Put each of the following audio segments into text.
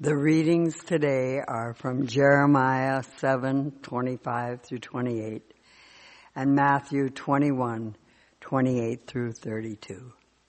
The readings today are from Jeremiah 7:25 through 28 and Matthew 21:28 through 32.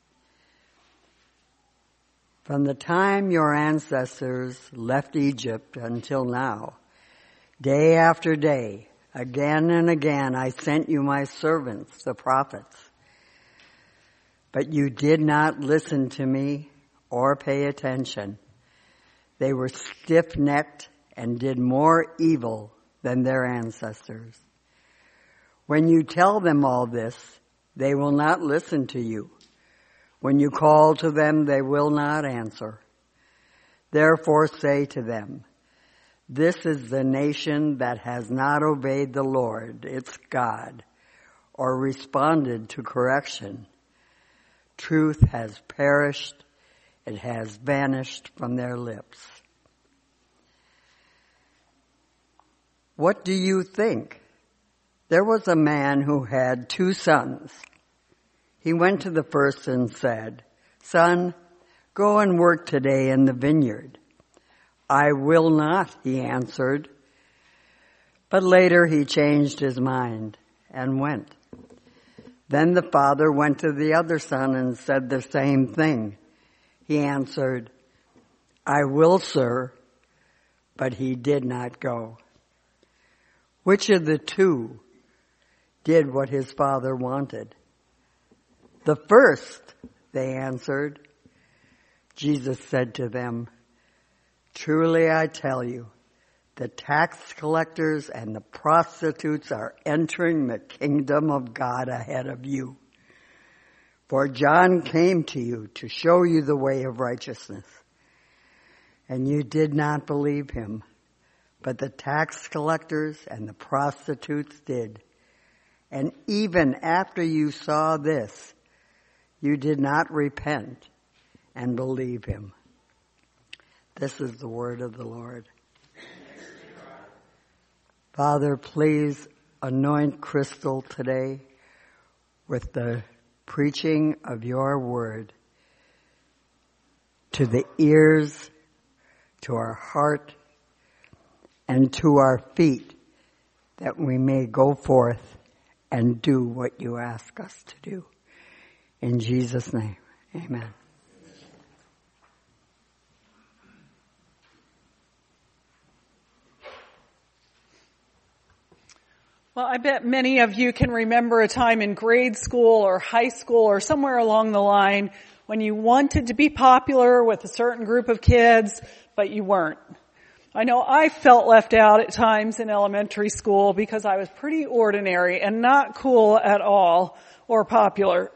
From the time your ancestors left Egypt until now, day after day, again and again I sent you my servants, the prophets. But you did not listen to me or pay attention. They were stiff-necked and did more evil than their ancestors. When you tell them all this, they will not listen to you. When you call to them, they will not answer. Therefore say to them, this is the nation that has not obeyed the Lord, its God, or responded to correction. Truth has perished. It has vanished from their lips. What do you think? There was a man who had 2 sons. He went to the first and said, Son, go and work today in the vineyard. I will not, he answered. But later he changed his mind and went. Then the father went to the other son and said the same thing. He answered, I will, sir, but he did not go. Which of the 2 did what his father wanted? The first, they answered. Jesus said to them, truly I tell you, the tax collectors and the prostitutes are entering the kingdom of God ahead of you. For John came to you to show you the way of righteousness, and you did not believe him, but the tax collectors and the prostitutes did. And even after you saw this, you did not repent and believe him. This is the word of the Lord. Father, please anoint Crystal today with the preaching of your word to the ears, to our heart, and to our feet, that we may go forth and do what you ask us to do. In Jesus' name, amen. Well, I bet many of you can remember a time in grade school or high school or somewhere along the line when you wanted to be popular with a certain group of kids, but you weren't. I know I felt left out at times in elementary school because I was pretty ordinary and not cool at all or popular.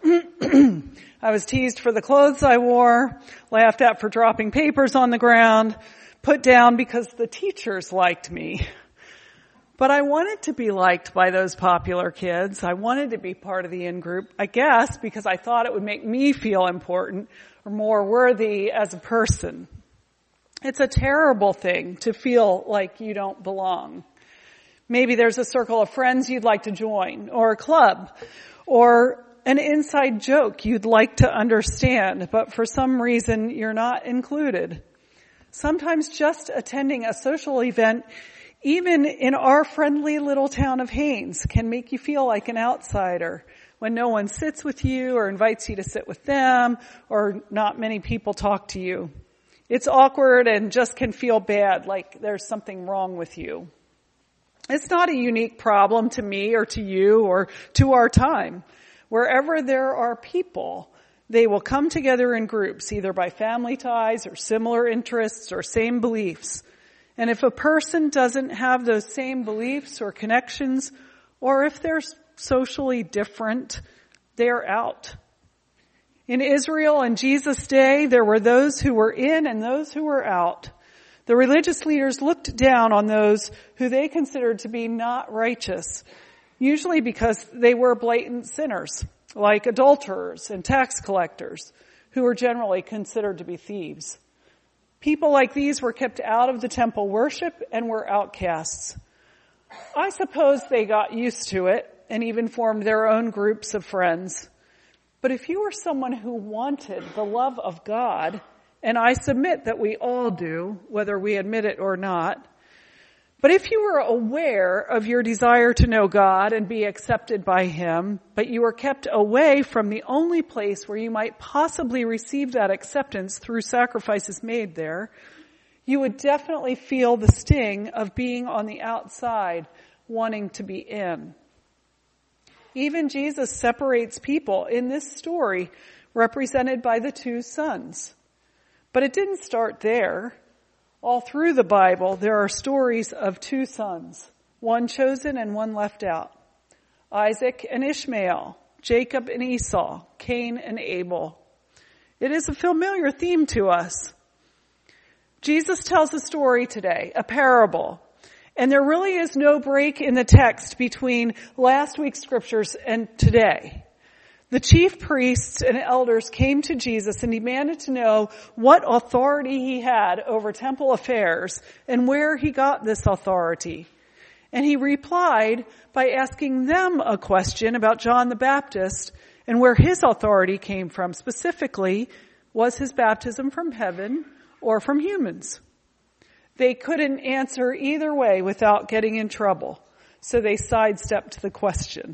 I was teased for the clothes I wore, laughed at for dropping papers on the ground, put down because the teachers liked me. But I wanted to be liked by those popular kids. I wanted to be part of the in-group, I guess, because I thought it would make me feel important or more worthy as a person. It's a terrible thing to feel like you don't belong. Maybe there's a circle of friends you'd like to join, or a club, or an inside joke you'd like to understand, but for some reason you're not included. Sometimes just attending a social event, even in our friendly little town of Haines, can make you feel like an outsider when no one sits with you or invites you to sit with them, or not many people talk to you. It's awkward and just can feel bad, like there's something wrong with you. It's not a unique problem to me or to you or to our time. Wherever there are people, they will come together in groups, either by family ties or similar interests or same beliefs. And if a person doesn't have those same beliefs or connections, or if they're socially different, they're out. In Israel in Jesus' day, there were those who were in and those who were out. The religious leaders looked down on those who they considered to be not righteous, usually because they were blatant sinners, like adulterers and tax collectors, who were generally considered to be thieves. People like these were kept out of the temple worship and were outcasts. I suppose they got used to it and even formed their own groups of friends. But if you were someone who wanted the love of God and I submit that we all do, whether we admit it or not. But if you were aware of your desire to know God and be accepted by Him, but you were kept away from the only place where you might possibly receive that acceptance through sacrifices made there, you would definitely feel the sting of being on the outside, wanting to be in. Even Jesus separates people in this story represented by the two sons. But it didn't start there. All through the Bible, there are stories of two sons, one chosen and one left out. Isaac and Ishmael, Jacob and Esau, Cain and Abel. It is a familiar theme to us. Jesus tells a story today, a parable, and there really is no break in the text between last week's scriptures and today. The chief priests and elders came to Jesus and demanded to know what authority he had over temple affairs and where he got this authority. And he replied by asking them a question about John the Baptist and where his authority came from. Specifically, was his baptism from heaven or from humans? They couldn't answer either way without getting in trouble, so they sidestepped the question.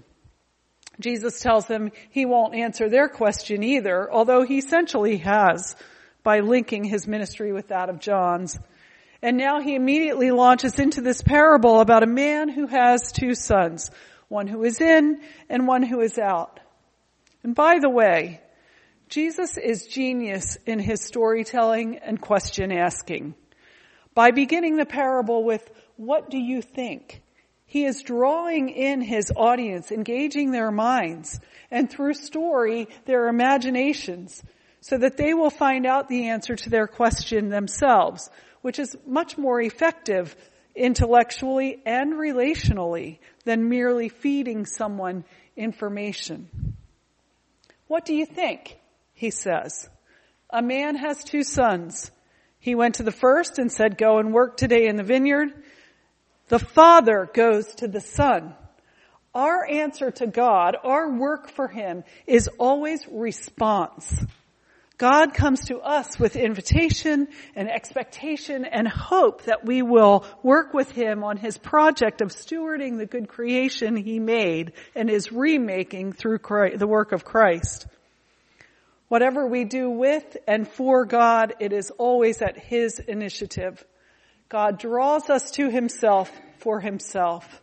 Jesus tells them he won't answer their question either, although he essentially has by linking his ministry with that of John's. And now he immediately launches into this parable about a man who has two sons, one who is in and one who is out. And by the way, Jesus is genius in his storytelling and question asking. By beginning the parable with, "What do you think?" he is drawing in his audience, engaging their minds, and through story, their imaginations, so that they will find out the answer to their question themselves, which is much more effective intellectually and relationally than merely feeding someone information. "What do you think?" he says. "A man has two sons. He went to the first and said, 'Go and work today in the vineyard.' The Father goes to the Son." Our answer to God, our work for Him, is always response. God comes to us with invitation and expectation and hope that we will work with Him on His project of stewarding the good creation He made and is remaking through the work of Christ. Whatever we do with and for God, it is always at His initiative. God draws us to Himself for Himself.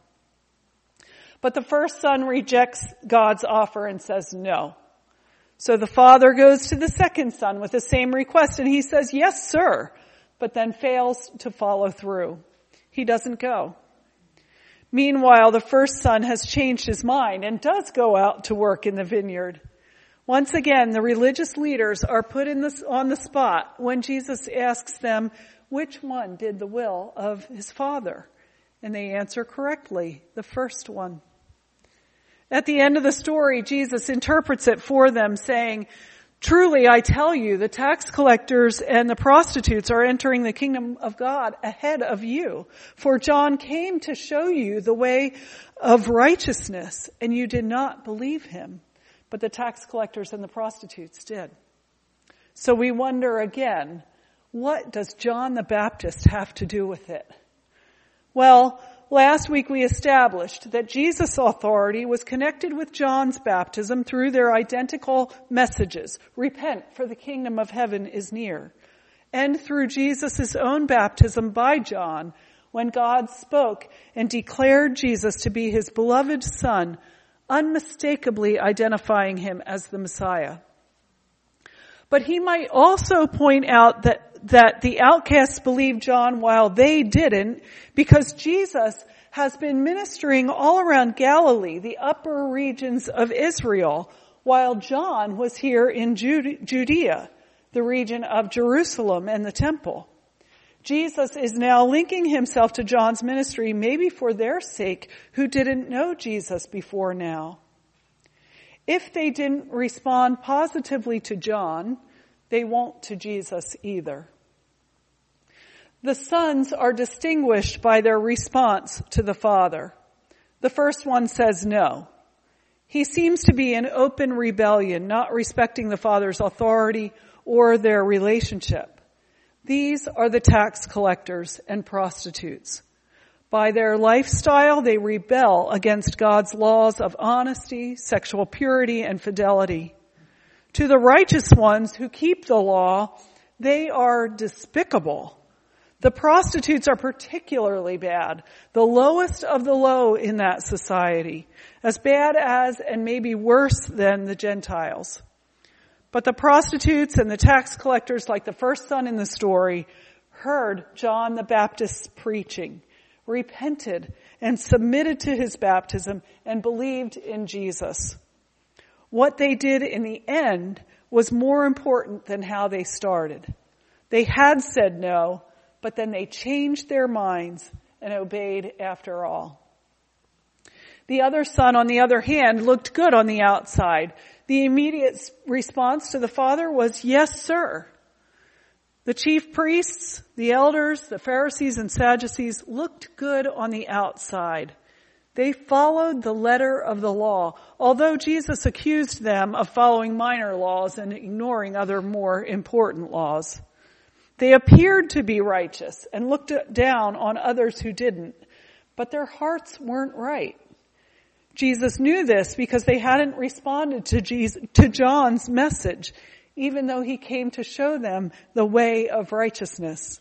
But the first son rejects God's offer and says no. So the father goes to the second son with the same request and he says, "Yes, sir," but then fails to follow through. He doesn't go. Meanwhile, the first son has changed his mind and does go out to work in the vineyard. Once again, the religious leaders are put on the spot when Jesus asks them, which one did the will of his Father? And they answer correctly, the first one. At the end of the story, Jesus interprets it for them, saying, "Truly, I tell you, the tax collectors and the prostitutes are entering the kingdom of God ahead of you. For John came to show you the way of righteousness, and you did not believe him. But the tax collectors and the prostitutes did." So we wonder again, what does John the Baptist have to do with it? Well, last week we established that Jesus' authority was connected with John's baptism through their identical messages. Repent, for the kingdom of heaven is near. And through Jesus' own baptism by John, when God spoke and declared Jesus to be his beloved Son, unmistakably identifying him as the Messiah. But he might also point out that the outcasts believed John while they didn't, because Jesus has been ministering all around Galilee, the upper regions of Israel, while John was here in Judea, the region of Jerusalem and the temple. Jesus is now linking himself to John's ministry, maybe for their sake, who didn't know Jesus before now. If they didn't respond positively to John, they won't to Jesus either. The sons are distinguished by their response to the Father. The first one says no. He seems to be in open rebellion, not respecting the Father's authority or their relationship. These are the tax collectors and prostitutes. By their lifestyle, they rebel against God's laws of honesty, sexual purity, and fidelity. To the righteous ones who keep the law, they are despicable. The prostitutes are particularly bad, the lowest of the low in that society, as bad as and maybe worse than the Gentiles. But the prostitutes and the tax collectors, like the first son in the story, heard John the Baptist's preaching, repented and submitted to his baptism, and believed in Jesus. What they did in the end was more important than how they started. They had said no, but then they changed their minds and obeyed after all. The other son, on the other hand, looked good on the outside. The immediate response to the father was, "Yes, sir." The chief priests, the elders, the Pharisees and Sadducees looked good on the outside. They followed the letter of the law, although Jesus accused them of following minor laws and ignoring other more important laws. They appeared to be righteous and looked down on others who didn't, but their hearts weren't right. Jesus knew this because they hadn't responded to John's message, even though he came to show them the way of righteousness.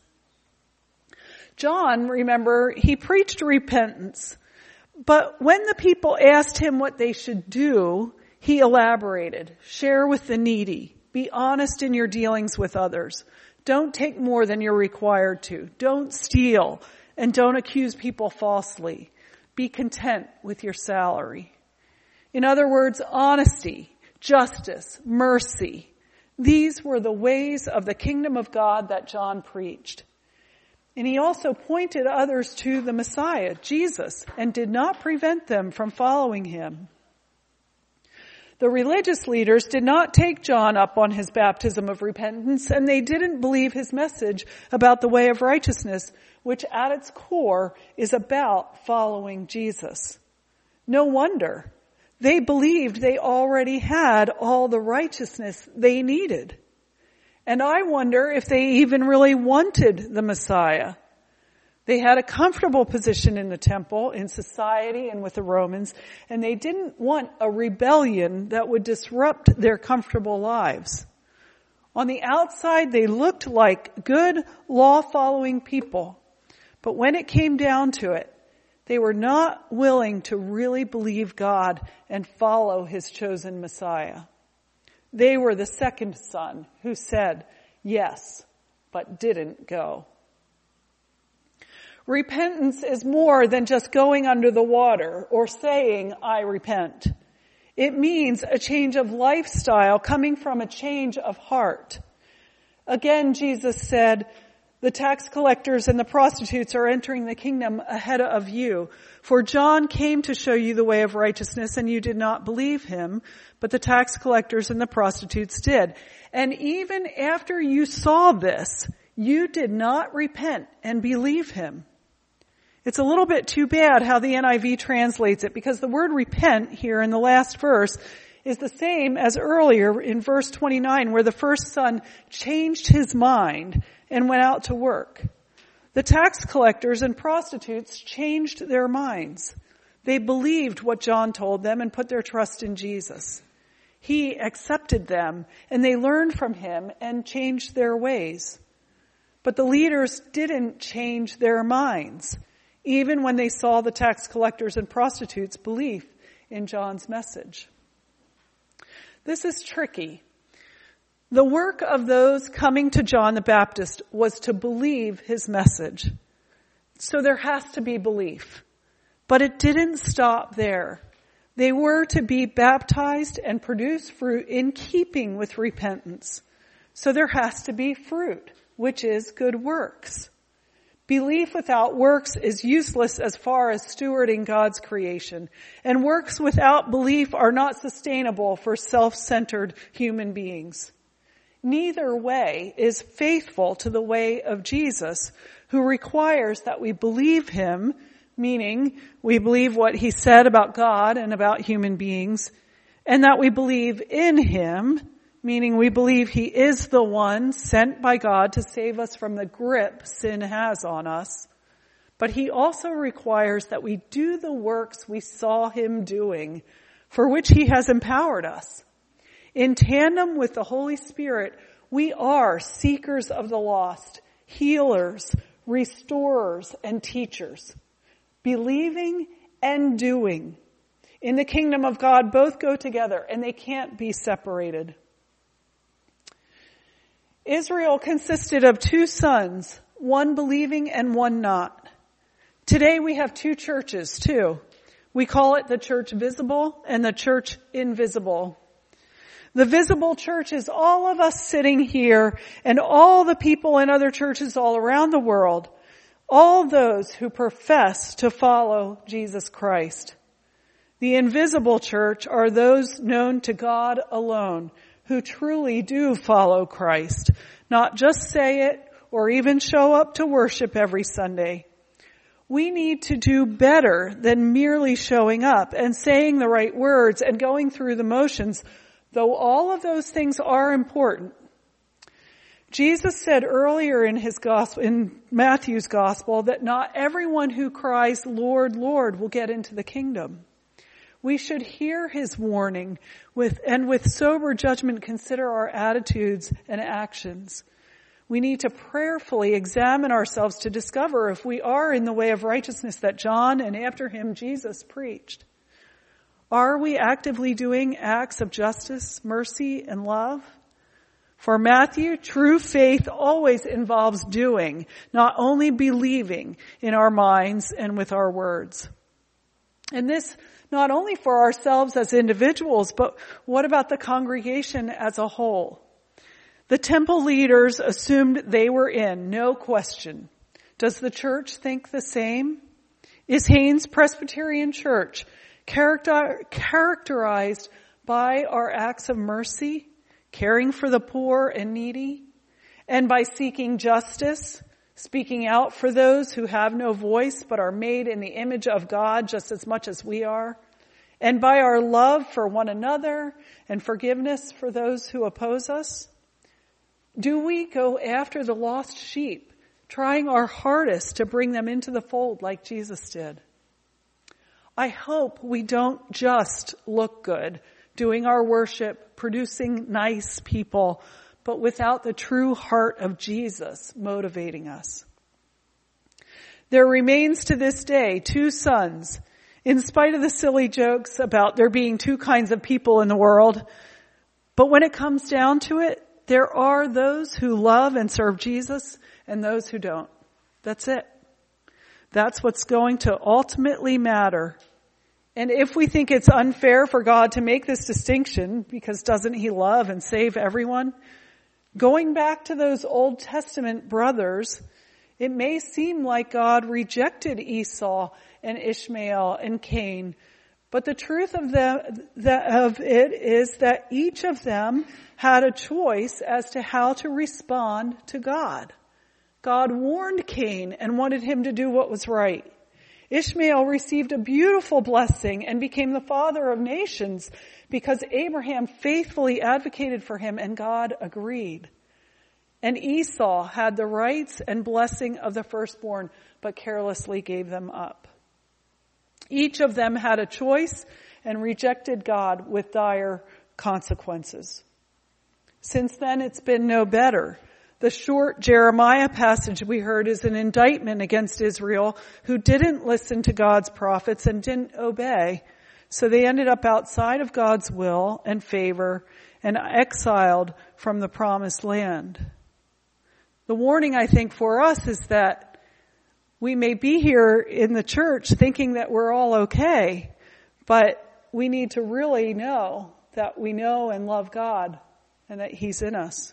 John, remember, he preached repentance, but when the people asked him what they should do, he elaborated. Share with the needy. Be honest in your dealings with others. Don't take more than you're required to. Don't steal, and don't accuse people falsely. Be content with your salary. In other words, honesty, justice, mercy. These were the ways of the kingdom of God that John preached. And he also pointed others to the Messiah, Jesus, and did not prevent them from following him. The religious leaders did not take John up on his baptism of repentance, and they didn't believe his message about the way of righteousness, which at its core is about following Jesus. No wonder. They believed they already had all the righteousness they needed. And I wonder if they even really wanted the Messiah. They had a comfortable position in the temple, in society, and with the Romans, and they didn't want a rebellion that would disrupt their comfortable lives. On the outside, they looked like good, law-following people. But when it came down to it, they were not willing to really believe God and follow his chosen Messiah. They were the second son who said yes, but didn't go. Repentance is more than just going under the water or saying, "I repent." It means a change of lifestyle coming from a change of heart. Again, Jesus said, "The tax collectors and the prostitutes are entering the kingdom ahead of you. For John came to show you the way of righteousness, and you did not believe him, but the tax collectors and the prostitutes did. And even after you saw this, you did not repent and believe him." It's a little bit too bad how the NIV translates it, because the word repent here in the last verse is the same as earlier in verse 29, where the first son changed his mind and went out to work. The tax collectors and prostitutes changed their minds. They believed what John told them and put their trust in Jesus. He accepted them, and they learned from him and changed their ways. But the leaders didn't change their minds, even when they saw the tax collectors and prostitutes' belief in John's message. This is tricky. The work of those coming to John the Baptist was to believe his message. So there has to be belief. But it didn't stop there. They were to be baptized and produce fruit in keeping with repentance. So there has to be fruit, which is good works. Belief without works is useless as far as stewarding God's creation. And works without belief are not sustainable for self-centered human beings. Neither way is faithful to the way of Jesus, who requires that we believe him, meaning we believe what he said about God and about human beings, and that we believe in him, meaning we believe he is the one sent by God to save us from the grip sin has on us. But he also requires that we do the works we saw him doing, for which he has empowered us. In tandem with the Holy Spirit, we are seekers of the lost, healers, restorers, and teachers. Believing and doing. In the kingdom of God, both go together, and they can't be separated. Israel consisted of two sons, one believing and one not. Today we have two churches, too. We call it the church visible and the church invisible. The visible church is all of us sitting here and all the people in other churches all around the world, all those who profess to follow Jesus Christ. The invisible church are those known to God alone, who truly do follow Christ, not just say it or even show up to worship every Sunday. We need to do better than merely showing up and saying the right words and going through the motions, though all of those things are important. Jesus said earlier in his gospel, in Matthew's gospel, that not everyone who cries, "Lord, Lord," will get into the kingdom. We should hear his warning and with sober judgment consider our attitudes and actions. We need to prayerfully examine ourselves to discover if we are in the way of righteousness that John and after him Jesus preached. Are we actively doing acts of justice, mercy, and love? For Matthew, true faith always involves doing, not only believing in our minds and with our words. And this not only for ourselves as individuals, but what about the congregation as a whole? The temple leaders assumed they were in, no question. Does the church think the same? Is Haynes Presbyterian Church characterized by our acts of mercy, caring for the poor and needy, and by seeking justice, speaking out for those who have no voice but are made in the image of God just as much as we are, and by our love for one another and forgiveness for those who oppose us? Do we go after the lost sheep, trying our hardest to bring them into the fold like Jesus did? I hope we don't just look good, doing our worship, producing nice people, but without the true heart of Jesus motivating us. There remains to this day two sons, in spite of the silly jokes about there being two kinds of people in the world. But when it comes down to it, there are those who love and serve Jesus and those who don't. That's it. That's what's going to ultimately matter. And if we think it's unfair for God to make this distinction, because doesn't he love and save everyone? Going back to those Old Testament brothers, it may seem like God rejected Esau and Ishmael and Cain, but the truth of it is that each of them had a choice as to how to respond to God. God warned Cain and wanted him to do what was right. Ishmael received a beautiful blessing and became the father of nations because Abraham faithfully advocated for him and God agreed. And Esau had the rights and blessing of the firstborn, but carelessly gave them up. Each of them had a choice and rejected God with dire consequences. Since then, it's been no better. The short Jeremiah passage we heard is an indictment against Israel, who didn't listen to God's prophets and didn't obey. So they ended up outside of God's will and favor and exiled from the promised land. The warning, I think, for us is that we may be here in the church thinking that we're all okay, but we need to really know that we know and love God and that he's in us.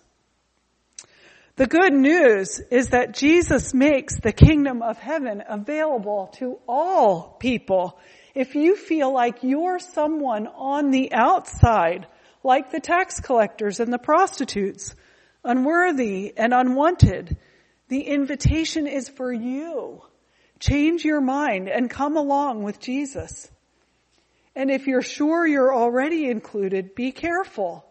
The good news is that Jesus makes the kingdom of heaven available to all people. If you feel like you're someone on the outside, like the tax collectors and the prostitutes, unworthy and unwanted, the invitation is for you. Change your mind and come along with Jesus. And if you're sure you're already included, be careful.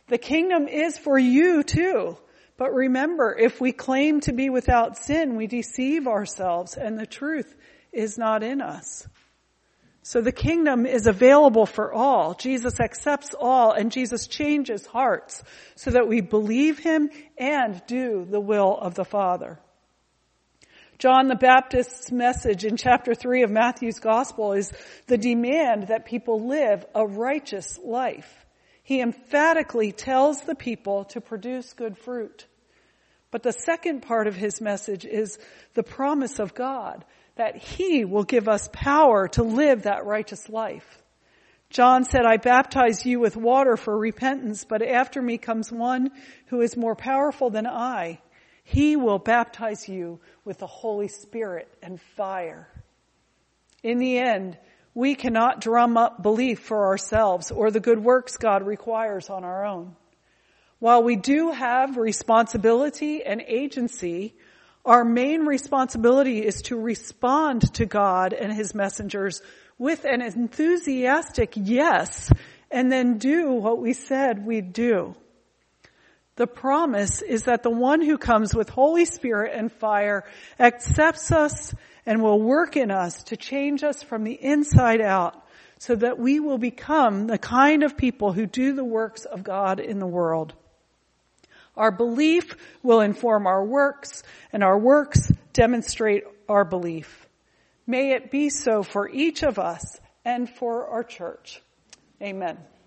The kingdom is for you too. But remember, if we claim to be without sin, we deceive ourselves and the truth is not in us. So the kingdom is available for all. Jesus accepts all and Jesus changes hearts so that we believe him and do the will of the Father. John the Baptist's message in chapter 3 of Matthew's gospel is the demand that people live a righteous life. He emphatically tells the people to produce good fruit. But the second part of his message is the promise of God that he will give us power to live that righteous life. John said, I baptize you with water for repentance, but after me comes one who is more powerful than I. He will baptize you with the Holy Spirit and fire. In the end, we cannot drum up belief for ourselves or the good works God requires on our own. While we do have responsibility and agency, our main responsibility is to respond to God and his messengers with an enthusiastic yes, and then do what we said we'd do. The promise is that the one who comes with Holy Spirit and fire accepts us and will work in us to change us from the inside out so that we will become the kind of people who do the works of God in the world. Our belief will inform our works, and our works demonstrate our belief. May it be so for each of us and for our church. Amen.